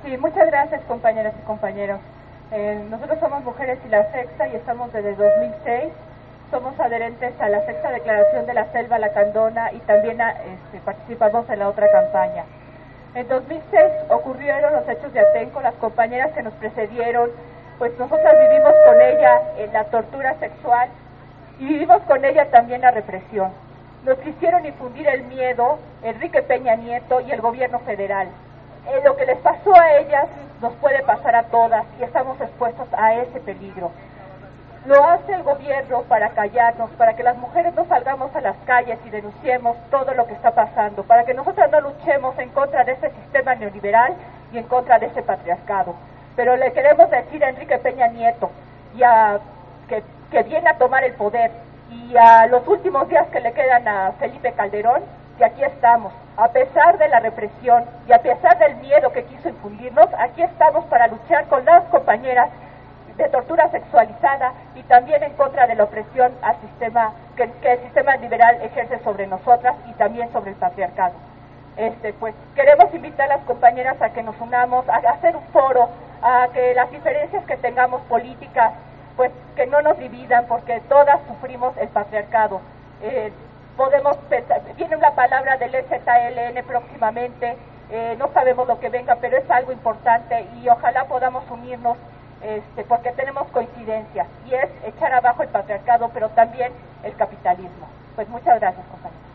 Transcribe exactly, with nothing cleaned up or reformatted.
Sí, muchas gracias, compañeras y compañeros. Eh, nosotros somos Mujeres y la Sexta y estamos desde dos mil seis. Somos adherentes a la Sexta Declaración de la Selva Lacandona y también a, este, participamos en la otra campaña. En dos mil seis ocurrieron los hechos de Atenco. Las compañeras que nos precedieron, pues nosotras vivimos con ella en la tortura sexual y vivimos con ella también la represión. Nos quisieron infundir el miedo Enrique Peña Nieto y el gobierno federal. Eh, lo que les pasó a ellas nos puede pasar a todas y estamos expuestos a ese peligro. Lo hace el gobierno para callarnos, para que las mujeres no salgamos a las calles y denunciemos todo lo que está pasando, para que nosotras no luchemos en contra de ese sistema neoliberal y en contra de ese patriarcado. Pero le queremos decir a Enrique Peña Nieto y a, que, que viene a tomar el poder, y a los últimos días que le quedan a Felipe Calderón, que aquí estamos, a pesar de la represión y a pesar del miedo que quiso infundirnos, aquí estamos para luchar con las compañeras de tortura sexualizada y también en contra de la opresión al sistema que, que el sistema liberal ejerce sobre nosotras y también sobre el patriarcado. Este, pues queremos invitar a las compañeras a que nos unamos, a hacer un foro, a que las diferencias que tengamos políticas, pues que no nos dividan, porque todas sufrimos el patriarcado. Eh, podemos pensar, viene una palabra del E Z L N próximamente, eh, no sabemos lo que venga, pero es algo importante y ojalá podamos unirnos, este, porque tenemos coincidencias, y es echar abajo el patriarcado, pero también el capitalismo. Pues muchas gracias, compañeros.